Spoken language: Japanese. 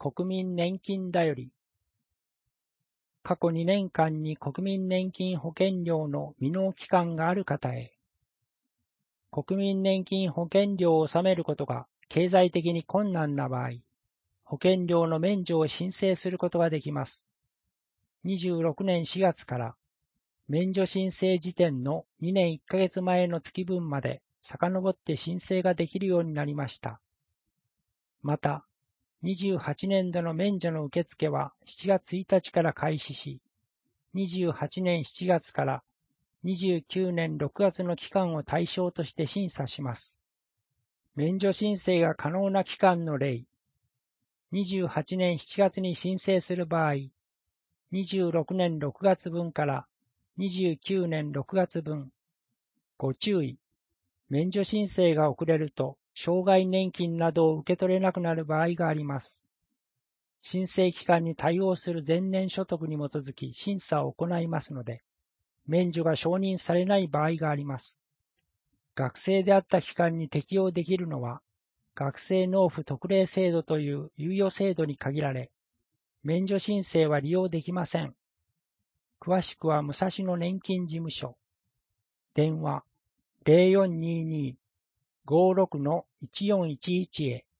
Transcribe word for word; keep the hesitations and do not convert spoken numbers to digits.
国民年金だより。過去にねんかんに国民年金保険料の未納期間がある方へ。国民年金保険料を納めることが経済的に困難な場合、保険料の免除を申請することができます。にじゅうろくねんしがつから免除申請時点のにねんいっかげつまえの月分まで遡って申請ができるようになりました。また、にじゅうはちねんどの免除の受付はしちがつついたちから開始し、にじゅうはちねんしちがつからにじゅうきゅうねんろくがつの期間を対象として審査します。免除申請が可能な期間の例、にじゅうはちねんしちがつに申請する場合、にじゅうろくねんろくがつぶんからにじゅうきゅうねんろくがつぶん。ご注意。免除申請が遅れると、障害年金などを受け取れなくなる場合があります。申請期間に対応する前年所得に基づき審査を行いますので、免除が承認されない場合があります。学生であった期間に適用できるのは、学生納付特例制度という猶予制度に限られ、免除申請は利用できません。詳しくは武蔵野年金事務所。電話 ゼロよんにーにー ごーろくのいちよんいちいち へ。